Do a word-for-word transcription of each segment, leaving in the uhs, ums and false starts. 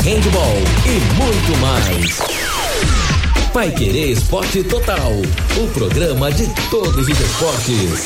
handebol e muito mais. Paiquerê Esporte Total, o programa de todos os esportes.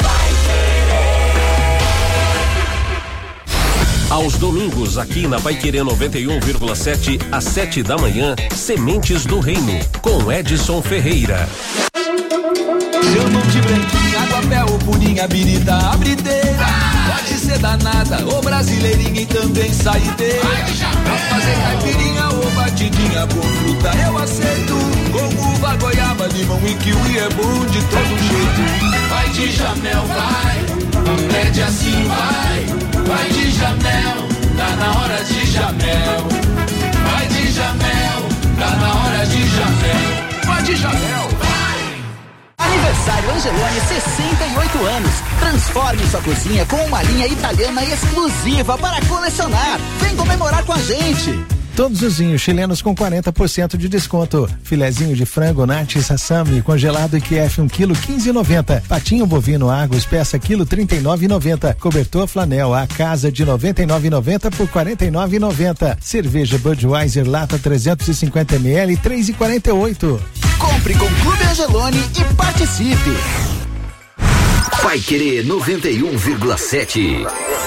Aos domingos, aqui na Paiquerê noventa e um vírgula sete, às sete da manhã, Sementes do Reino, com Edson Ferreira. Chamam de branquinha, água-pé ou purinha, birita, abrideira. Pode ser danada ou brasileirinha e também saideira. Pra fazer caipirinha ou batidinha com fruta eu aceito. Com uva, goiaba, limão e kiwi é bom de todo jeito. Vai de Jamel, vai, pede assim, vai. Vai de Jamel, tá na hora de Jamel. Vai de Jamel, tá na hora de Jamel. Vai de Jamel, vai. Aniversário Angeloni, sessenta e oito anos. Transforme sua cozinha com uma linha italiana exclusiva para colecionar. Vem comemorar com a gente. Todos os vinhos chilenos com quarenta por cento de desconto. Filezinho de frango Nati Sassami congelado I Q F um quilo quinze e noventa. Patinho bovino Argos peça quilo trinta e nove e noventa. Cobertor flanel a casa de noventa e nove e noventa por quarenta e nove e noventa. Cerveja Budweiser lata trezentos e cinquenta mililitros três e quarenta e oito. Compre com Clube Angeloni e participe. Paiquerê noventa e um vírgula sete.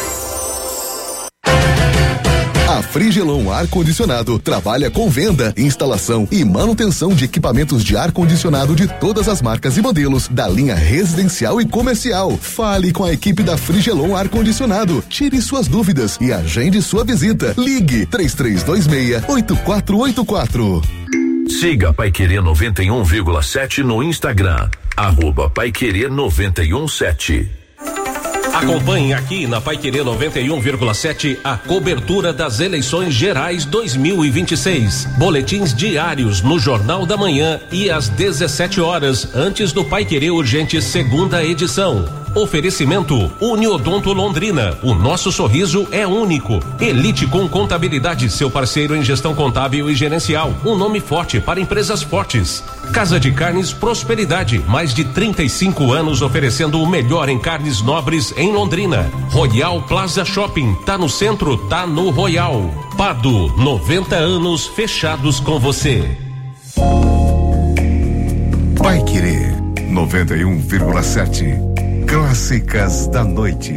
A Frigelon Ar-Condicionado trabalha com venda, instalação e manutenção de equipamentos de ar-condicionado de todas as marcas e modelos da linha residencial e comercial. Fale com a equipe da Frigelon Ar-Condicionado. Tire suas dúvidas e agende sua visita. Ligue três três dois seis, oito quatro oito quatro. Siga Paiquerê noventa e um vírgula sete no Instagram. Arroba Paiquerê noventa e um sete. Acompanhe aqui na Paiquerê noventa e um vírgula sete a cobertura das eleições gerais dois mil e vinte e seis. Boletins diários no Jornal da Manhã e às dezessete horas, antes do Paiquerê Urgente segunda edição. Oferecimento Uniodonto Londrina. O nosso sorriso é único. Elite com Contabilidade, seu parceiro em gestão contábil e gerencial. Um nome forte para empresas fortes. Casa de Carnes Prosperidade. Mais de trinta e cinco anos oferecendo o melhor em carnes nobres em Londrina. Royal Plaza Shopping. Tá no centro, tá no Royal. Pado, noventa anos fechados com você. Paiquerê noventa e um vírgula sete. Clássicas da noite.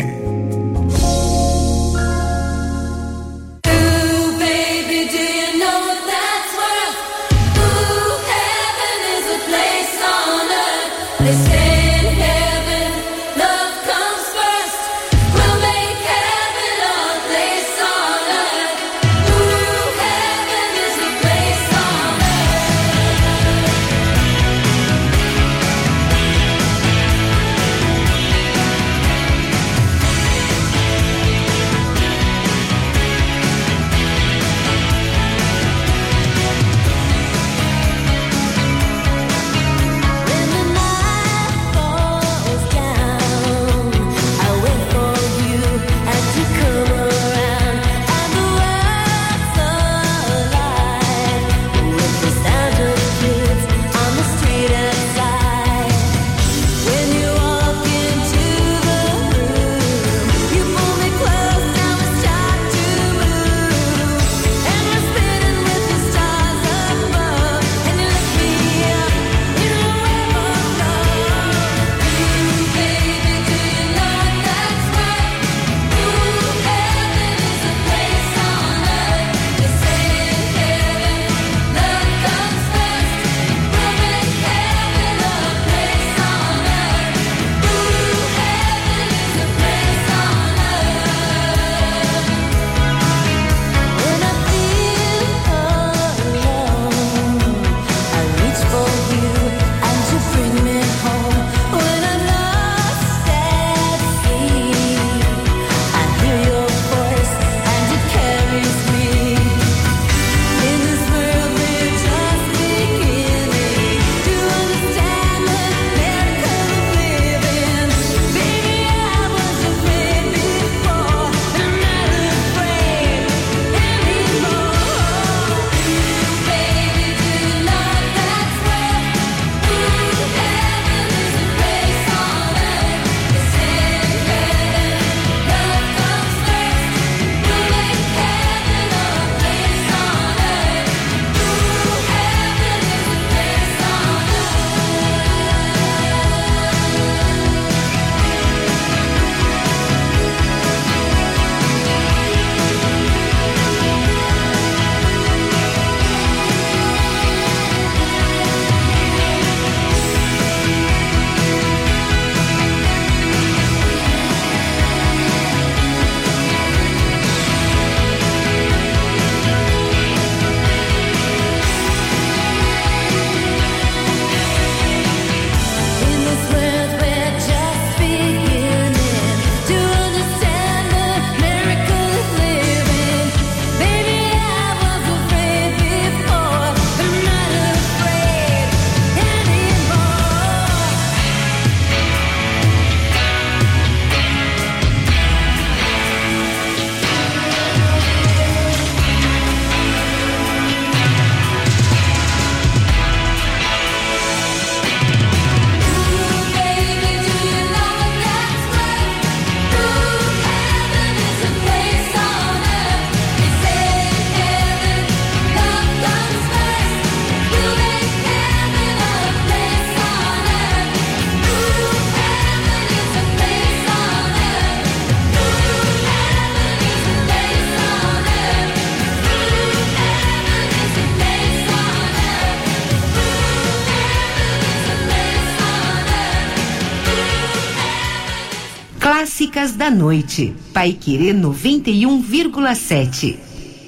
clássicas da noite. Paiquerê noventa e um vírgula sete.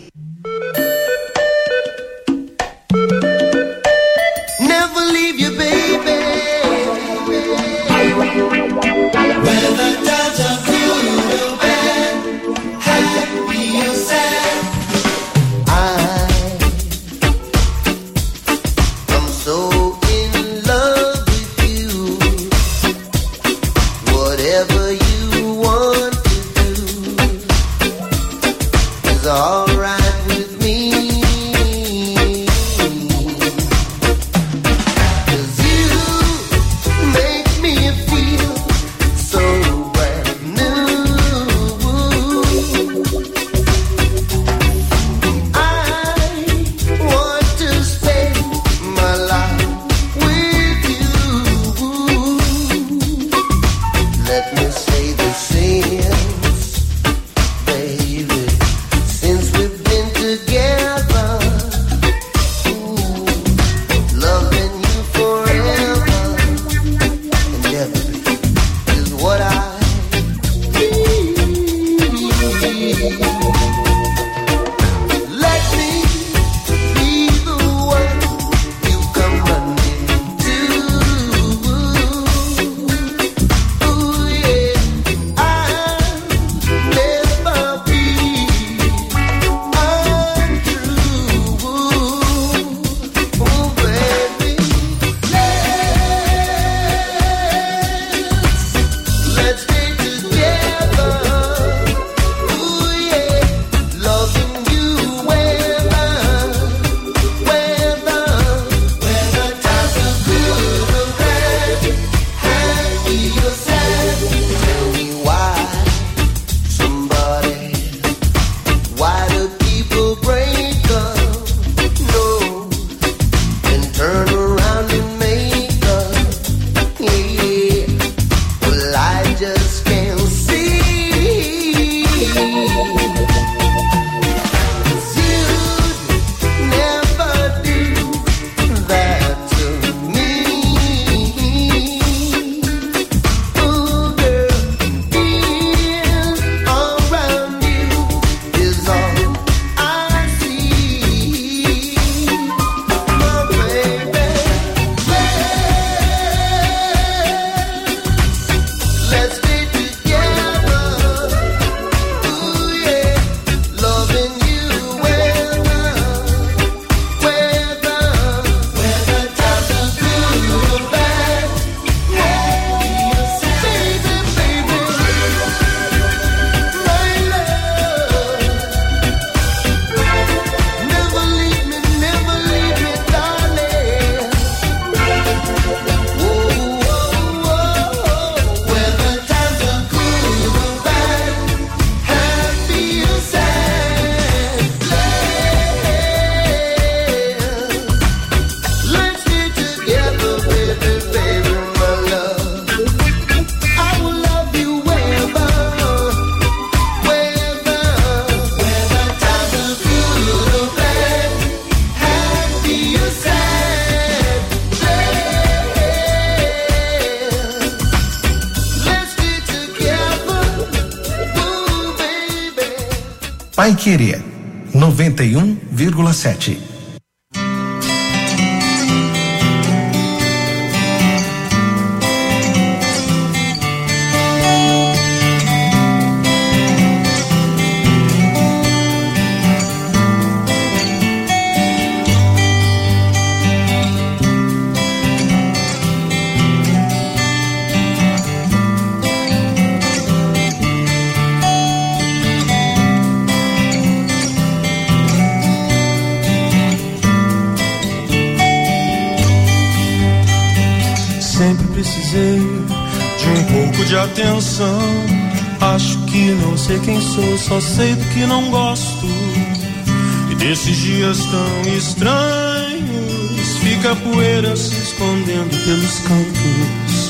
Never leave you, baby. Whether times are good or bad, happy or sad, I'm so in love with you. Whatever you want to do is alright with me. Paiquerê noventa e um vírgula sete. Precisei de um pouco de atenção. Acho que não sei quem sou, só sei do que não gosto. E desses dias tão estranhos, fica a poeira se escondendo pelos cantos.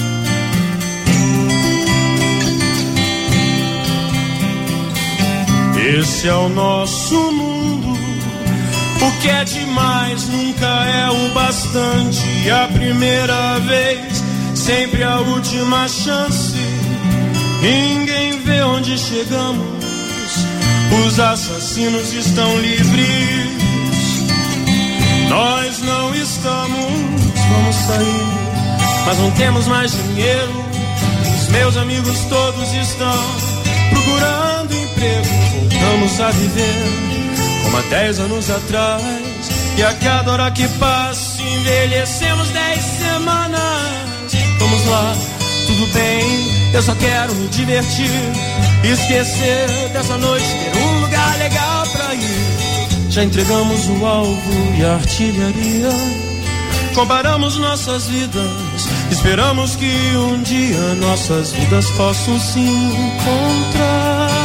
Esse é o nosso mundo. O que é demais nunca é o bastante. A primeira vez, sempre a última chance. Ninguém vê onde chegamos, os assassinos estão livres. Nós não estamos, vamos sair, mas não temos mais dinheiro. Os meus amigos todos estão procurando emprego. Voltamos a viver como há dez anos atrás, e a cada hora que passa envelhecemos dez semanas. Vamos lá, tudo bem, eu só quero me divertir, esquecer dessa noite, ter um lugar legal pra ir. Já entregamos o alvo e a artilharia, comparamos nossas vidas, esperamos que um dia nossas vidas possam se encontrar.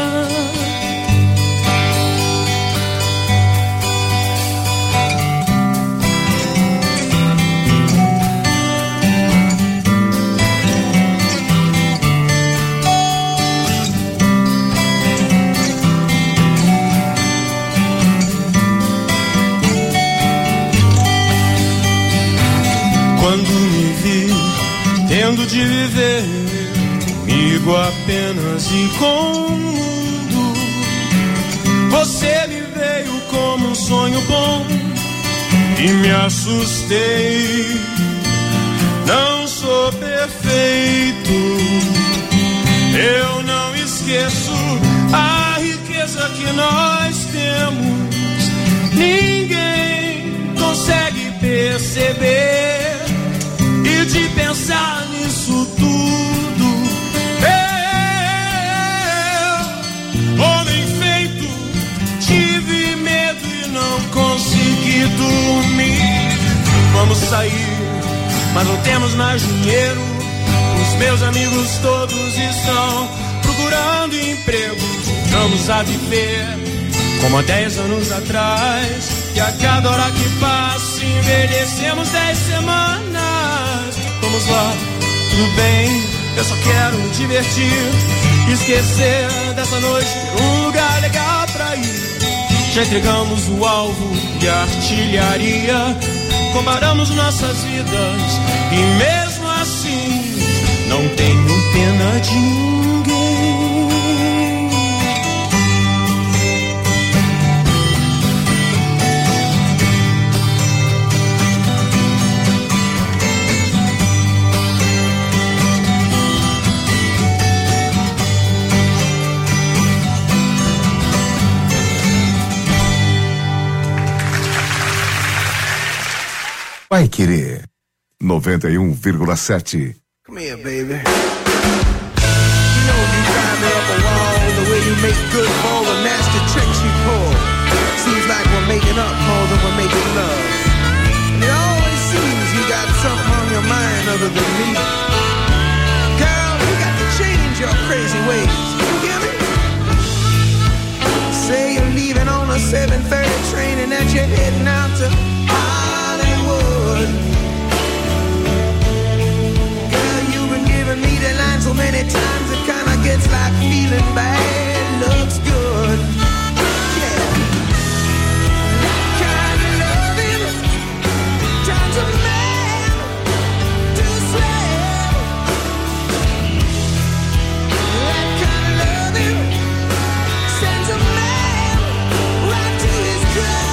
Quando me vi tendo de viver comigo apenas e com o mundo, você me veio como um sonho bom e me assustei. Não sou perfeito, eu não esqueço a riqueza que nós temos. Ninguém consegue perceber, e de pensar nisso tudo, eu, homem feito, tive medo e não consegui dormir. Vamos sair, mas não temos mais dinheiro. Os meus amigos todos estão procurando emprego. Voltamos a viver como há dez anos atrás, e a cada hora que passa envelhecemos dez semanas. Vamos lá, tudo bem, eu só quero me divertir, esquecer dessa noite, ter um lugar legal pra ir. Já entregamos o alvo e a artilharia, comparamos nossas vidas e mesmo assim não tenho pena de ninguém. Vai Querer noventa e um vírgula sete. Come here, baby. You know you drive me up a wall, the way you make good for all the nasty tricks you pull. Seems like we're making up more than we're making love. And it always seems you got something on your mind other than me. Girl, you got to change your crazy ways. You hear me? Say you're leaving on a seven thirty train and that you're heading out to Hollywood. Girl, you've been giving me the line so many times it kinda gets like feeling bad looks good. Yeah. That kind of loving turns a man to a slave. That kind of loving sends a man right to his grave.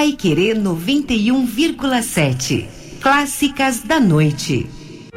Paiquerê noventa e um vírgula sete. Clássicas da noite.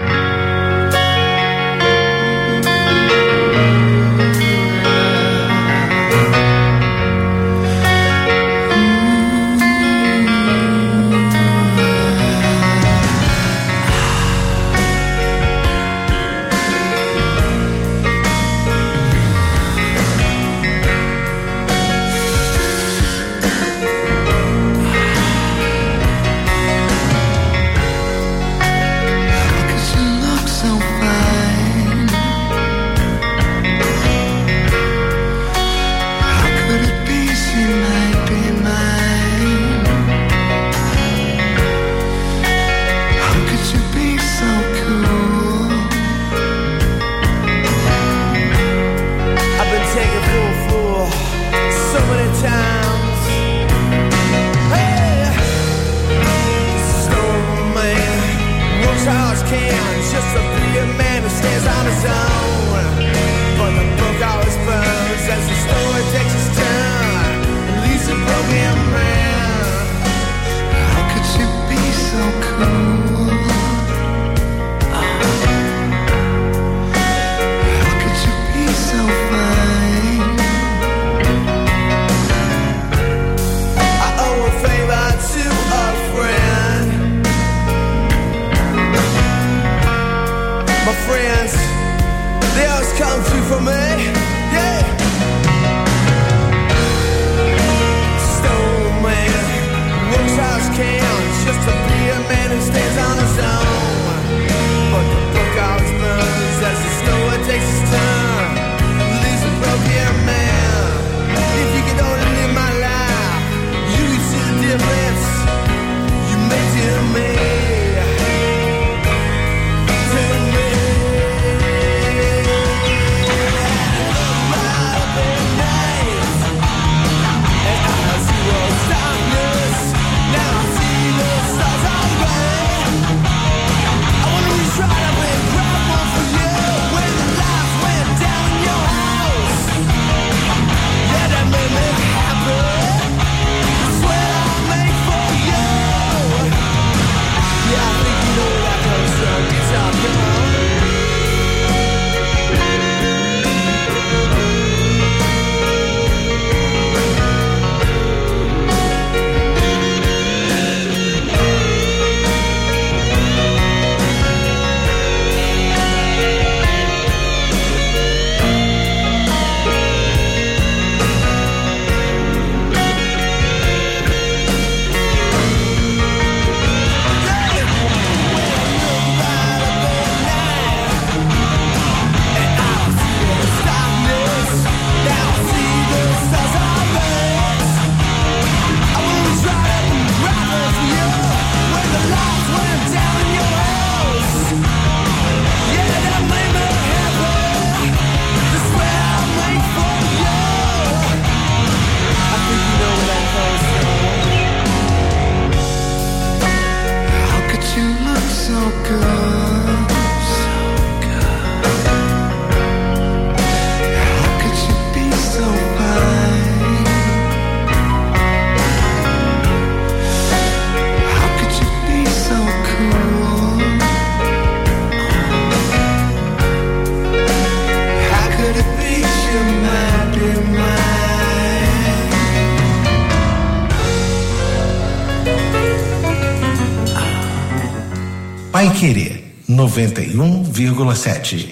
Paiquerê noventa e um vírgula sete.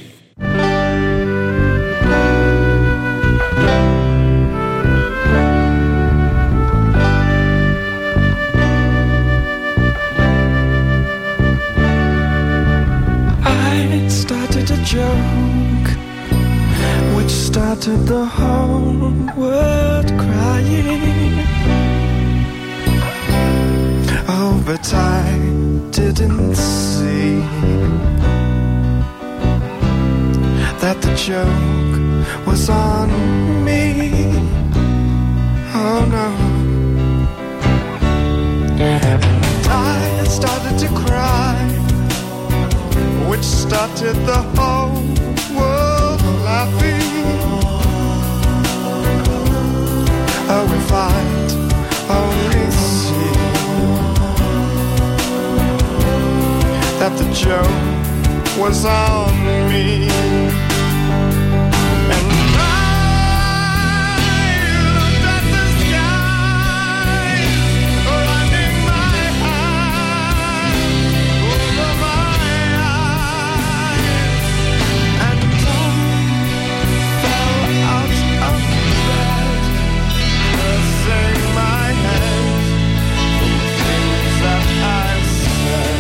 I started a joke which started the whole world crying. Oh, but I didn't see that the joke was on me. Oh no. And I started to cry, which started the whole world laughing. Oh, if I'd only see that the joke was on me. And I looked at the sky, running my hand over my eyes, and time fell out of bed, pressing my head for the things that I said,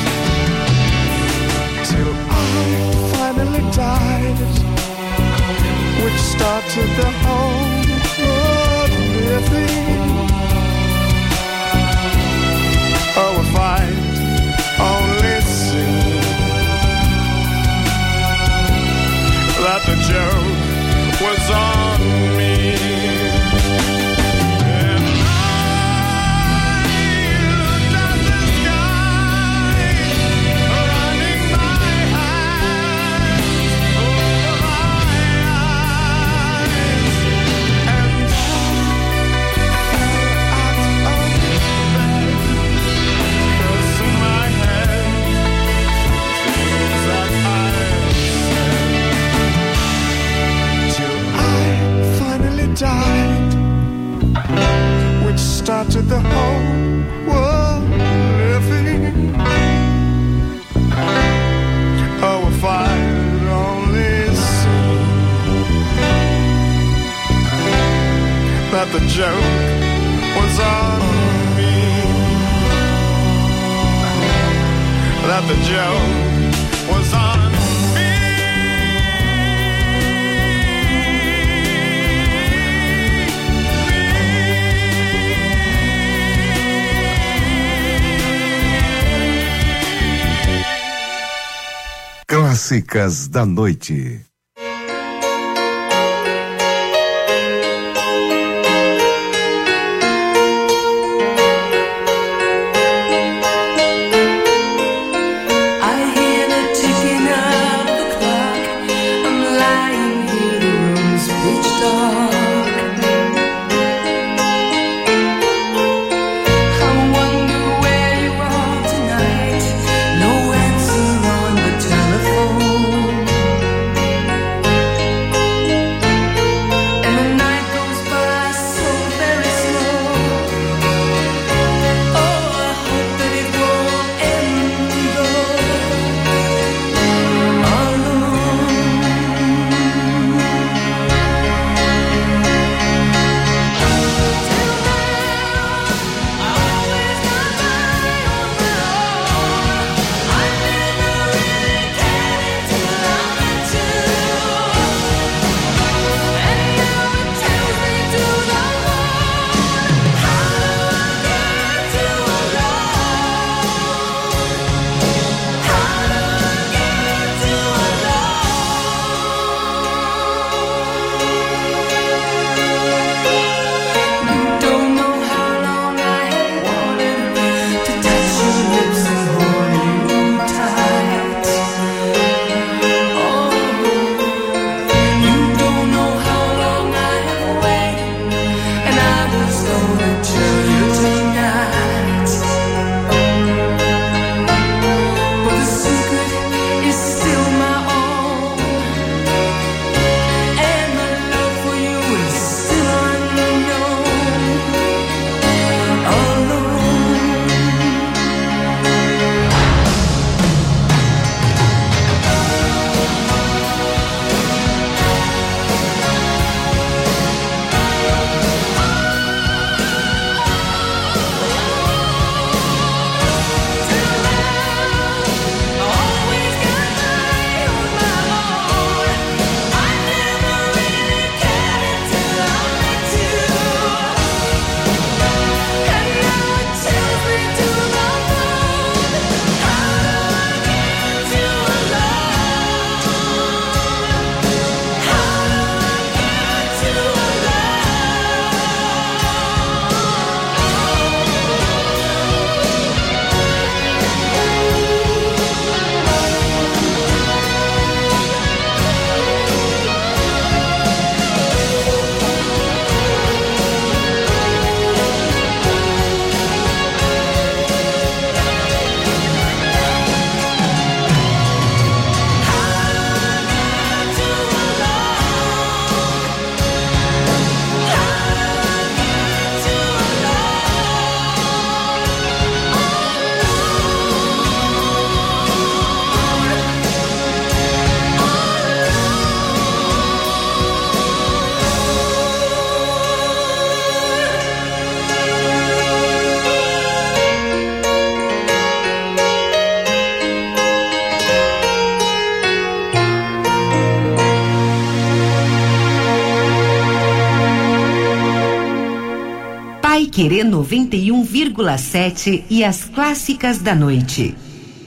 till I finally died, which started the whole of living. Oh, if I'd only seen that the joke was on me. Died, which started the whole world living. Oh, if I'd only seen that the joke was on me, that the joke was on me. Clássicas da noite. No answer on the telephone. Paiquerê noventa e um vírgula sete e as clássicas da noite.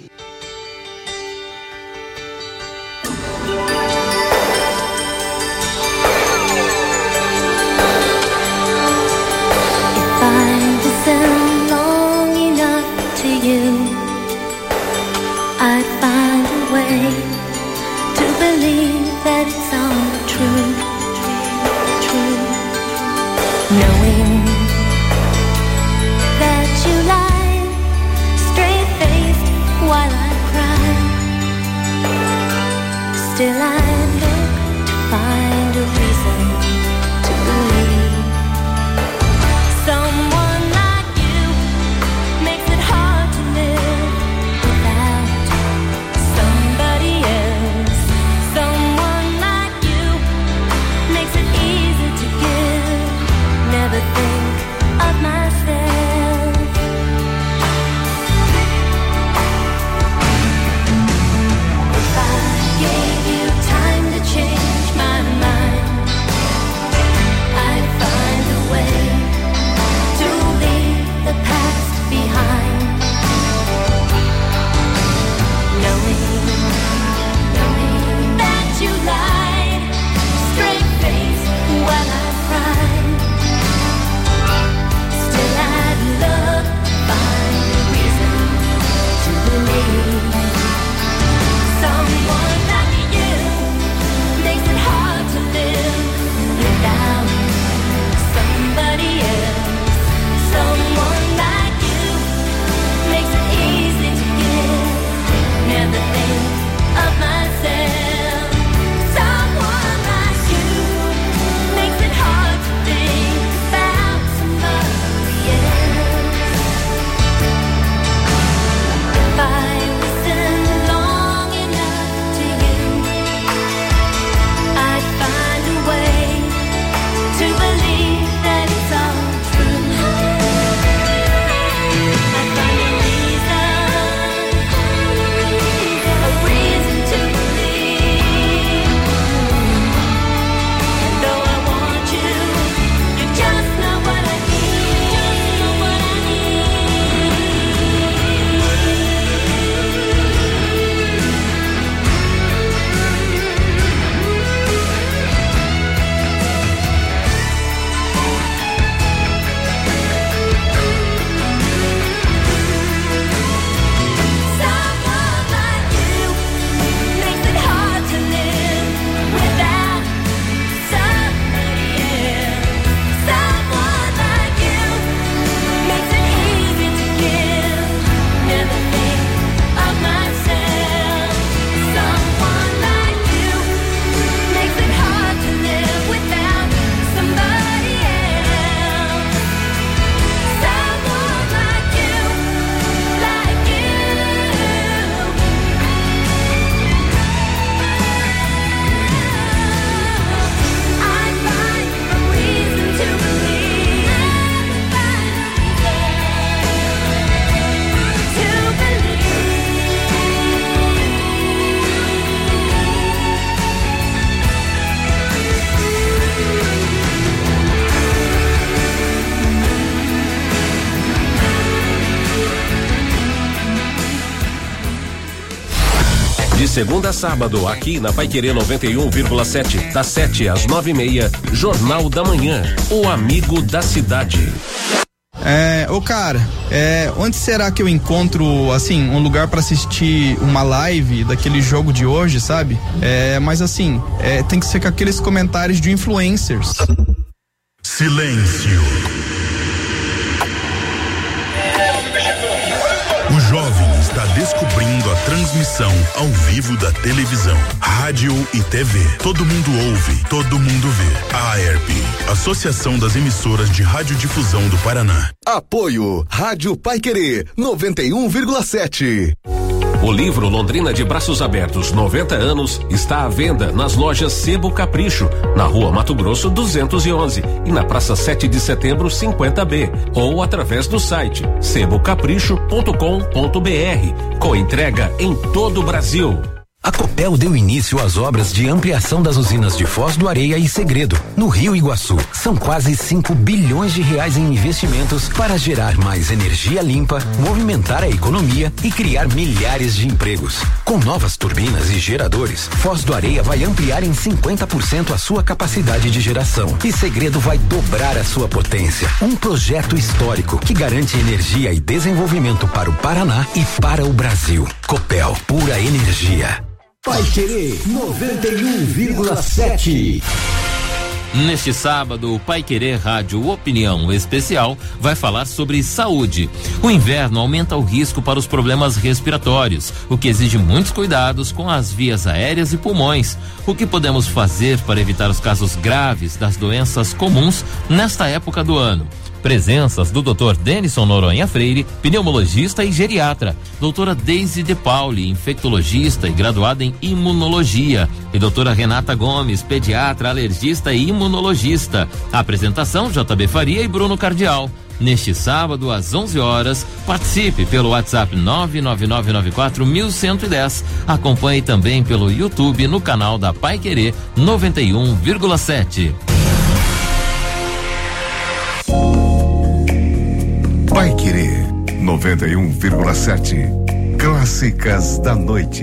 Segunda a sábado, aqui na Paiquerê noventa e um vírgula sete, das sete às nove e meia, Jornal da Manhã, o amigo da cidade. É, ô cara, é, onde será que eu encontro, assim, um lugar pra assistir uma live daquele jogo de hoje, sabe? É, mas assim, é, tem que ser com aqueles comentários de influencers. Silêncio. O jovem está descobrindo a transmissão ao vivo da televisão, rádio e T V. Todo mundo ouve, todo mundo vê. A AERP, Associação das Emissoras de Radiodifusão do Paraná. Apoio Rádio Paiquerê noventa e um vírgula sete. O livro Londrina de Braços Abertos, noventa anos, está à venda nas lojas Sebo Capricho, na Rua Mato Grosso duzentos e onze e na Praça sete de Setembro cinquenta B, ou através do site sebo capricho ponto com ponto br, com entrega em todo o Brasil. A Copel deu início às obras de ampliação das usinas de Foz do Areia e Segredo, no Rio Iguaçu. São quase cinco bilhões de reais em investimentos para gerar mais energia limpa, movimentar a economia e criar milhares de empregos. Com novas turbinas e geradores, Foz do Areia vai ampliar em cinquenta por cento a sua capacidade de geração e Segredo vai dobrar a sua potência. Um projeto histórico que garante energia e desenvolvimento para o Paraná e para o Brasil. Copel, pura energia. Paiquerê noventa e um vírgula sete. Neste sábado, o Paiquerê Rádio Opinião Especial vai falar sobre saúde. O inverno aumenta o risco para os problemas respiratórios, o que exige muitos cuidados com as vias aéreas e pulmões. O que podemos fazer para evitar os casos graves das doenças comuns nesta época do ano? Presenças do doutor Denison Noronha Freire, pneumologista e geriatra, doutora Deise De Pauli, infectologista e graduada em imunologia, e doutora Renata Gomes, pediatra, alergista e imunologista. A apresentação J B Faria e Bruno Cardial. Neste sábado, às onze horas, participe pelo WhatsApp nove nove nove nove quatro um um zero. Acompanhe também pelo YouTube no canal da Paiquerê noventa e um vírgula sete. Paiquerê noventa e um vírgula sete. Clássicas da noite.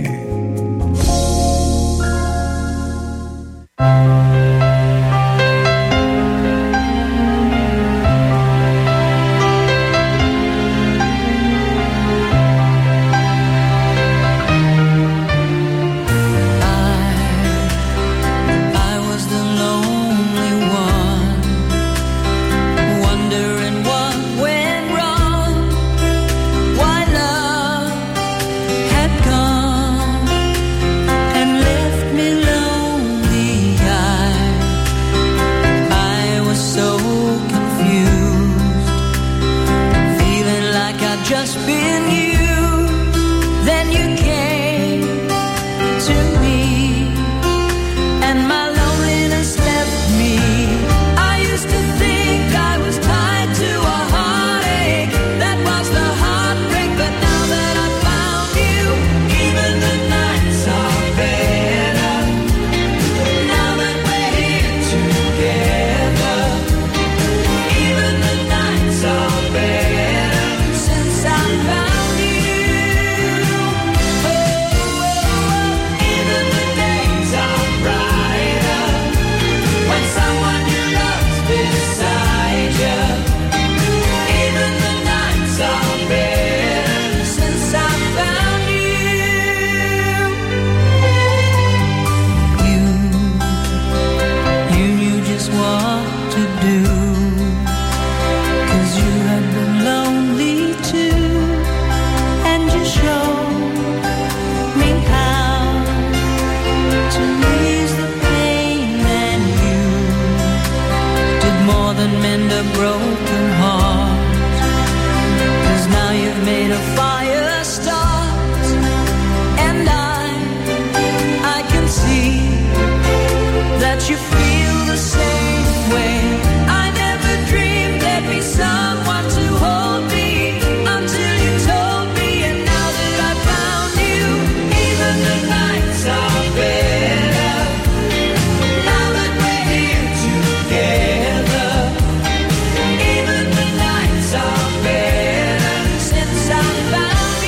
Since I found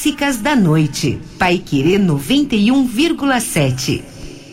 clássicas da noite. Paiquerê noventa e um vírgula sete.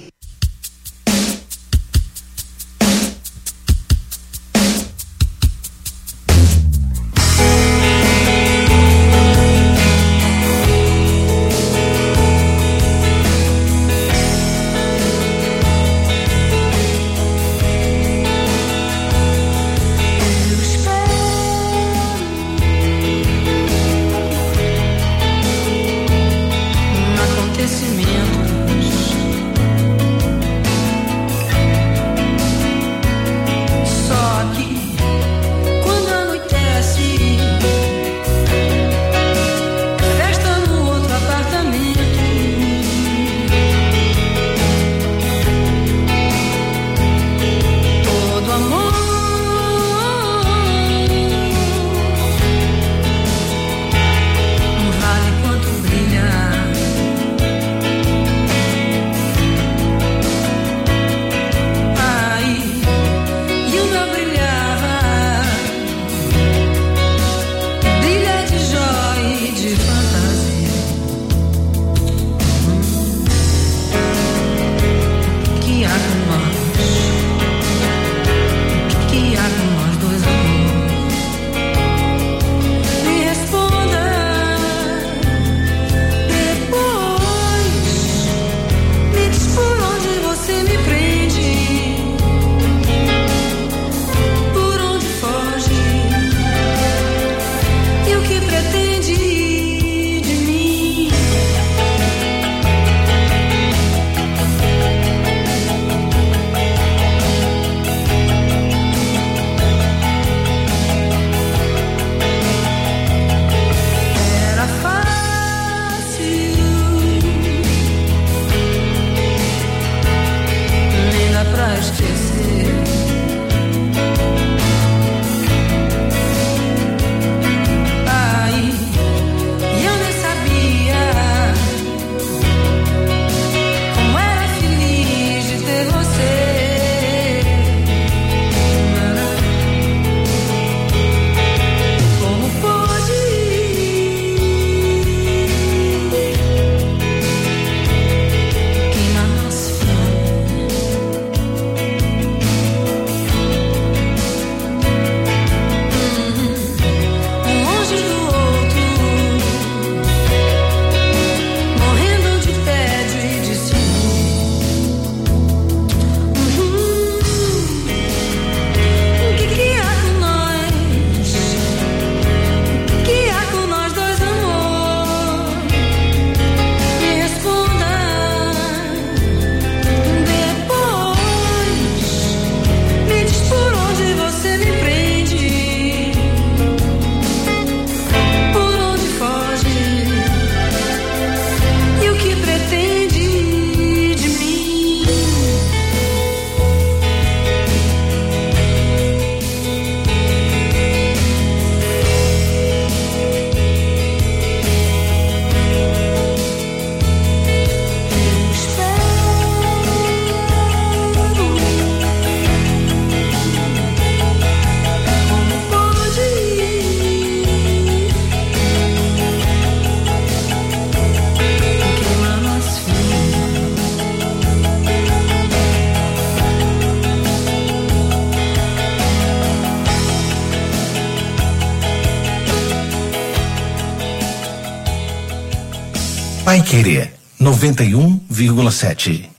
Paiquerê noventa e um vírgula sete.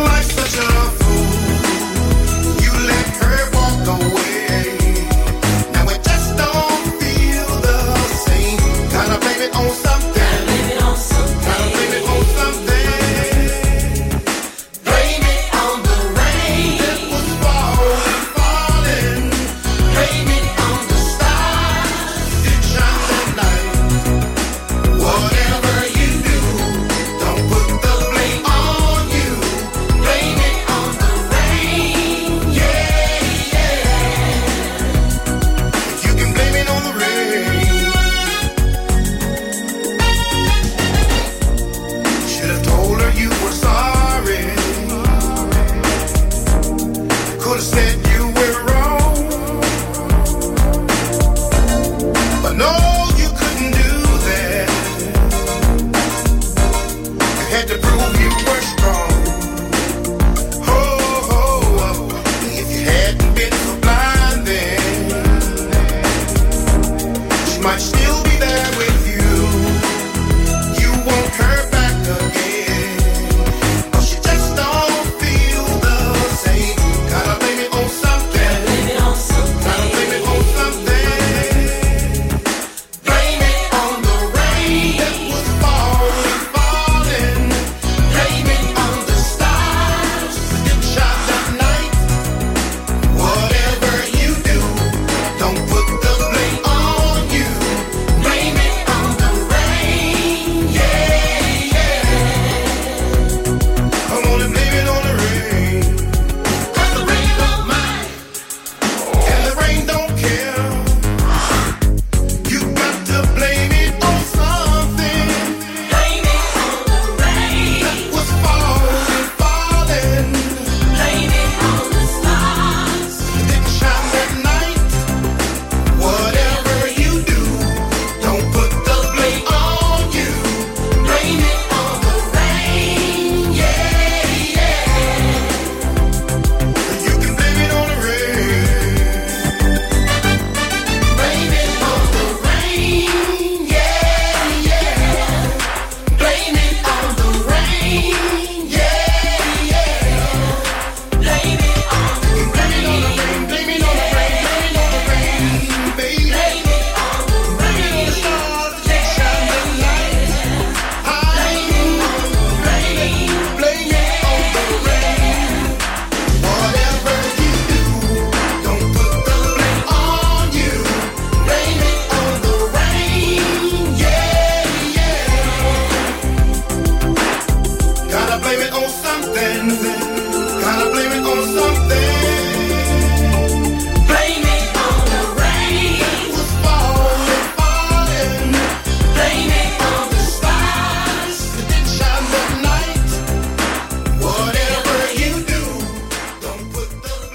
Now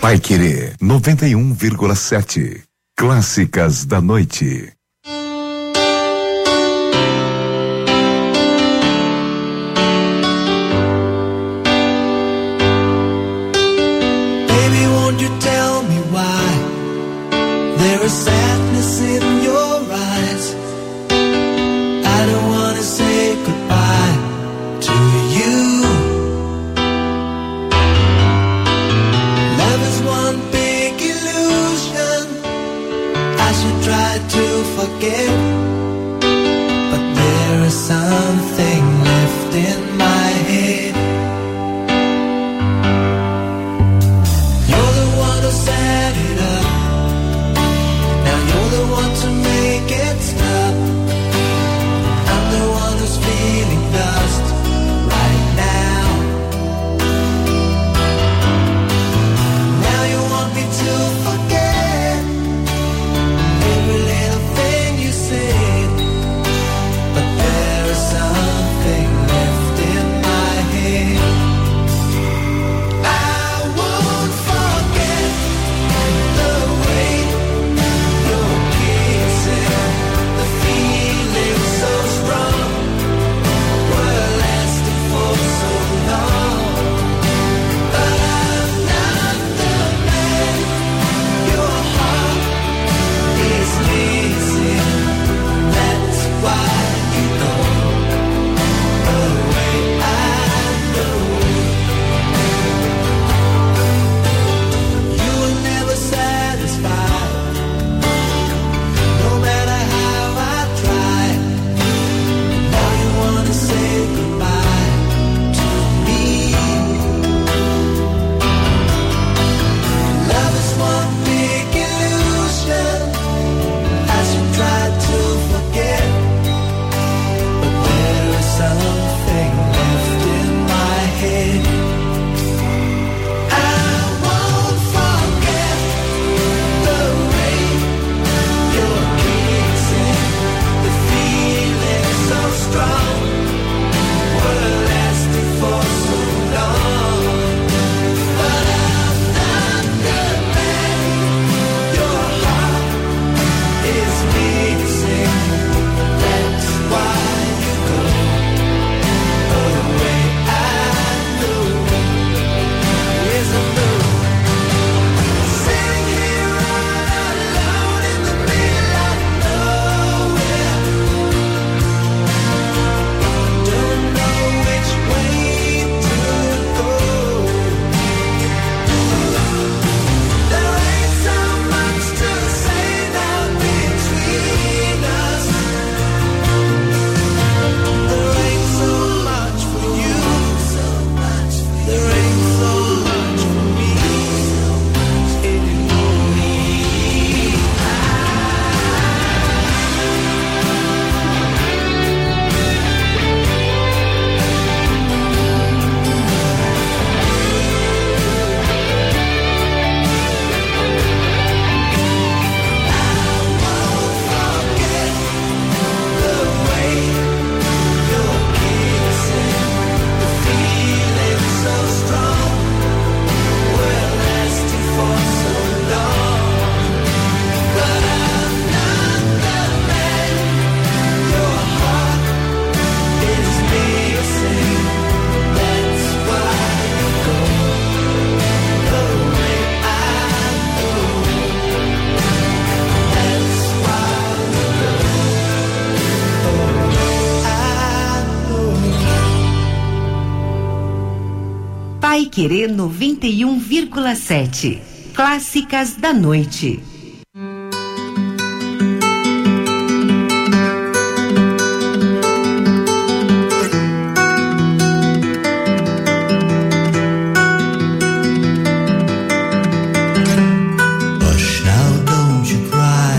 Paiquerê noventa e um vírgula sete. Clássicas da noite. Baby, won't you tell me why there is sadness in your eyes? I don't wanna say goodbye to you. Love is one big illusion. I should try to forget, but there is something left in my head. You're the one who set it up. Now you're the one to make it stop. I'm the one who's feeling lost right now. Now you want me to forget every little thing you said, but there is something left in my head. I won't forget the way you're kissing, the feeling so strong, were lasting for so long. But I'm not the man your heart is missing. That's why you go away. I know you were never satisfied, no matter how I try. Now you wanna say goodbye to me. Love is one big illusion. I should try to forget, but there is something left in my head. I won't forget the way you're kissing, the feeling so strong, were lasting for so long. But I'm not the man your heart is missing. That's why you go away. I know, yes I know. Sitting here all alone in the middle of nowhere, don't know which way to go. There ain't so much to say now between us. There ain't so much for you, so much. There ain't so much for me anymore. The way you're kissing, the feeling so strong, were lasting for so long. But I'm not the man your heart is missing. That's why you go away. I know. That's why you go away. I know. Paiquerê noventa e um vírgula sete. Clássicas da noite. Hush now, don't you cry.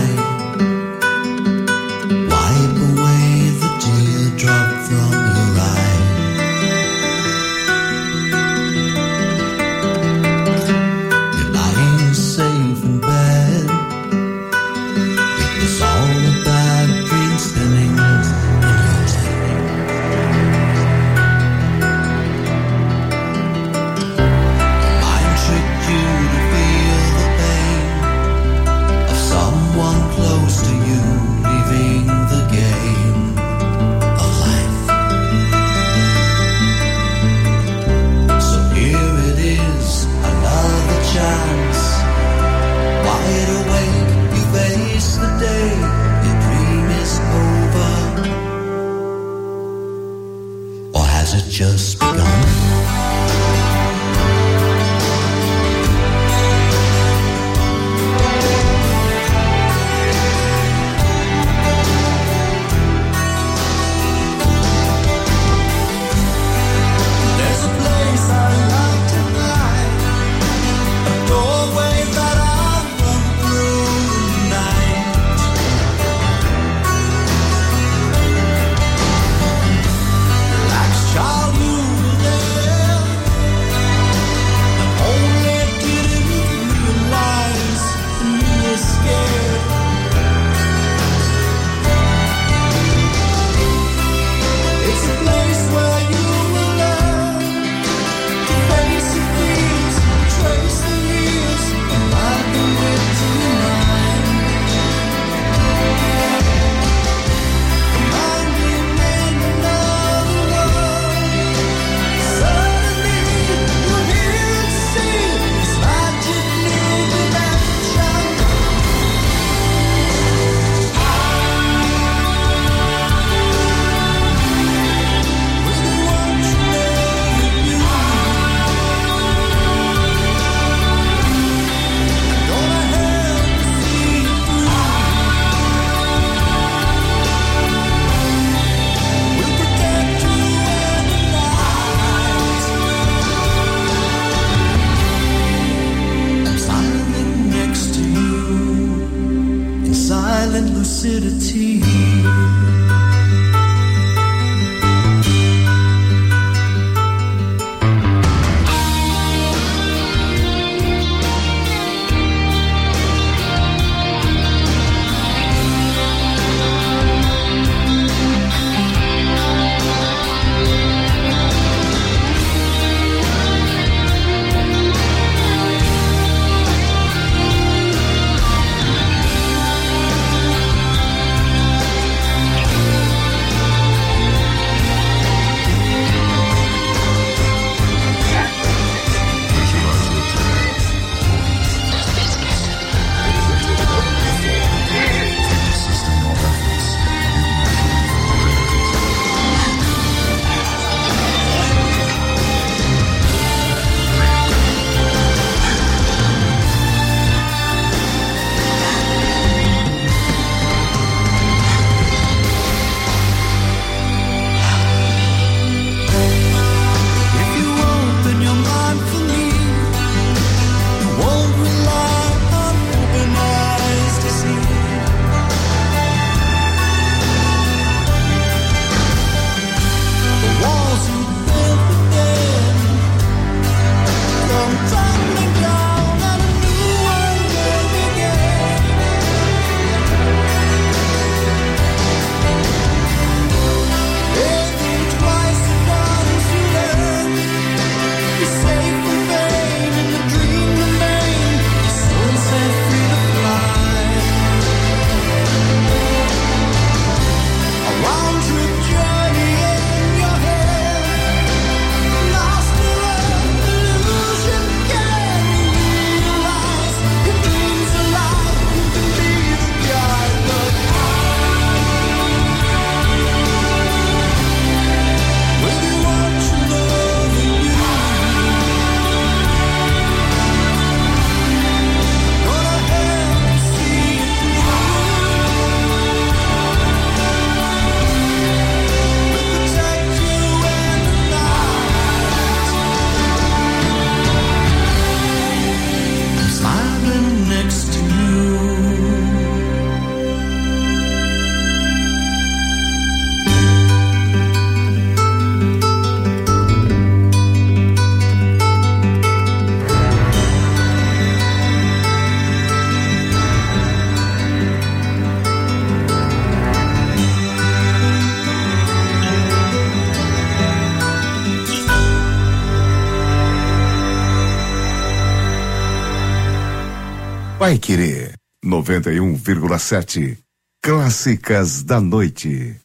Wipe away the teardrop from your eye. You're lying safe in bed. lucidity. Paiquerê noventa e um vírgula sete. Clássicas da noite.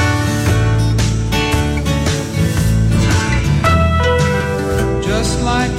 Like